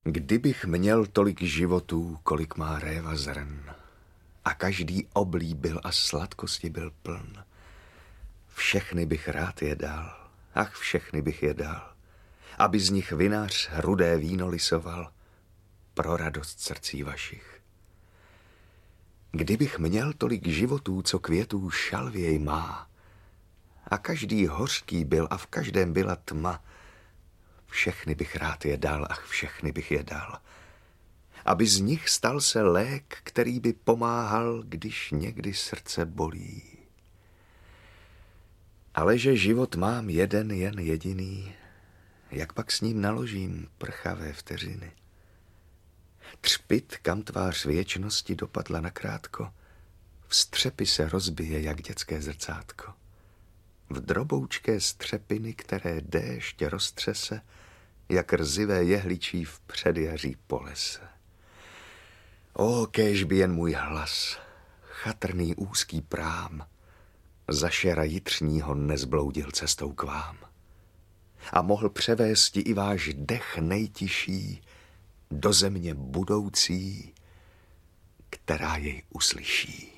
Kdybych měl tolik životů, kolik má réva zrn, a každý oblí byl a sladkosti byl pln, všechny bych rád jedal, ach, všechny bych jedal, aby z nich vinař rudé víno lisoval pro radost srdcí vašich. Kdybych měl tolik životů, co květů šalvěj má, a každý hořký byl a v každém byla tma, všechny bych rád jedal, ach, všechny bych jedal, aby z nich stal se lék, který by pomáhal, když někdy srdce bolí. Ale že život mám jeden, jen jediný, jak pak s ním naložím prchavé vteřiny? Třpit, kam tvář věčnosti dopadla nakrátko, v střepy se rozbije, jak dětské zrcátko. V droboučké střepiny, které déšť roztřese, jak rzivé jehličí v předjaří po lese. O, kéž by jen můj hlas, chatrný úzký prám, za šera jitřního nezbloudil cestou k vám a mohl převésti i váš dech nejtiší do země budoucí, která jej uslyší.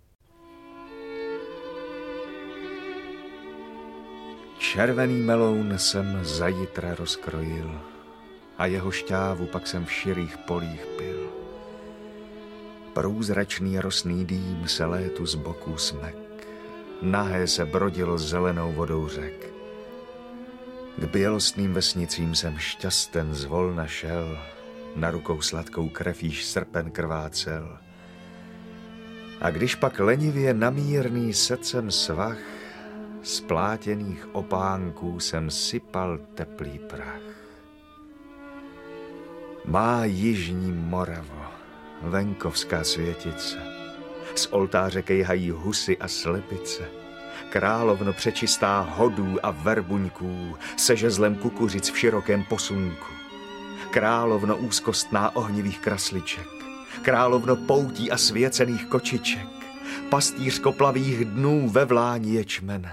Červený meloun jsem zajitra rozkrojil a jeho šťávu pak jsem v širých polích pil. Průzračný rosný dým se létu z boků smek, nahé se brodilo zelenou vodou řek. K bělostným vesnicím jsem šťasten zvolna šel, na rukou sladkou krev již srpen krvácel. A když pak lenivě na mírný secem svah, z plátěných opánků jsem sypal teplý prach. Má jižní Moravo, venkovská světice, z oltáře kejhají husy a slepice, královno přečistá hodů a verbuňků se žezlem kukuřic v širokém posunku, královno úzkostná ohnivých krasliček, královno poutí a svěcených kočiček, pastýřko plavých dnů ve vláni ječmene.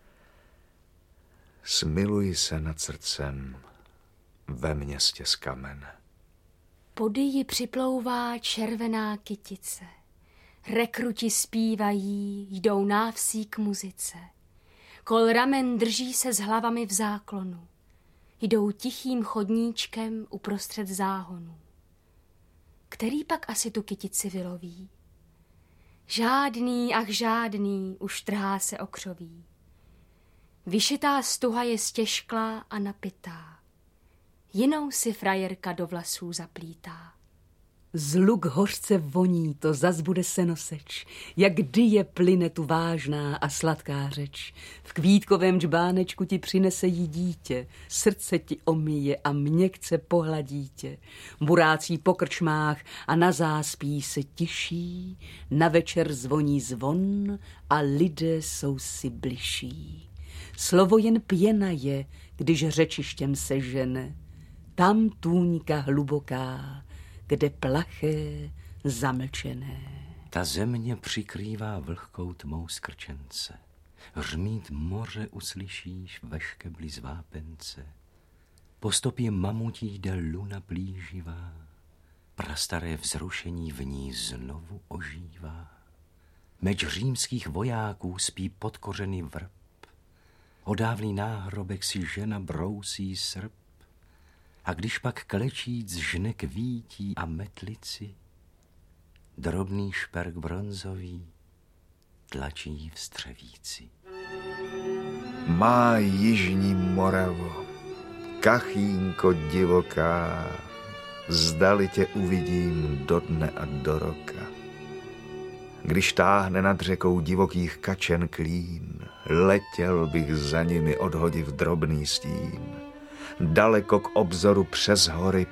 Smiluji se nad srdcem ve městě z kamene. Pody ji připlouvá červená kytice. Rekruti zpívají, jdou návsí k muzice. Kol ramen drží se s hlavami v záklonu. Jdou tichým chodníčkem uprostřed záhonu. Který pak asi tu kytici vyloví? Žádný, ach žádný, už trhá se okřoví. Vyšitá stuha je stěžklá a napitá. Jinou si frajerka do vlasů zaplítá. Z luk hořce voní, to zas bude senoseč, jak kdy je plyne tu vážná a sladká řeč. V kvítkovém džbánečku ti přinese jí dítě, srdce ti omije a měkce pohladí tě. Burácí po krčmách a na záspí se tiší, na večer zvoní zvon a lidé jsou si bližší. Slovo jen pěna je, když řečištěm se žene, tam tůňka hluboká, kde plaché, zamlčené. Ta země přikrývá vlhkou tmou skrčence. Hřmít moře uslyšíš ve škebli z vápence. Po stopě mamutí jde luna plíživá. Prastaré vzrušení v ní znovu ožívá. Meč římských vojáků spí podkořený vrb. Odávný náhrobek si žena brousí srp. A když pak klečíc žne kvítí a metlici, drobný šperk bronzový tlačí v střevíci. Má jižní Moravo, kachínko divoká, zdali tě uvidím do dne a do roka. Když táhne nad řekou divokých kačen klín, letěl bych za nimi, odhodiv drobný stín. Daleko k obzoru přes hory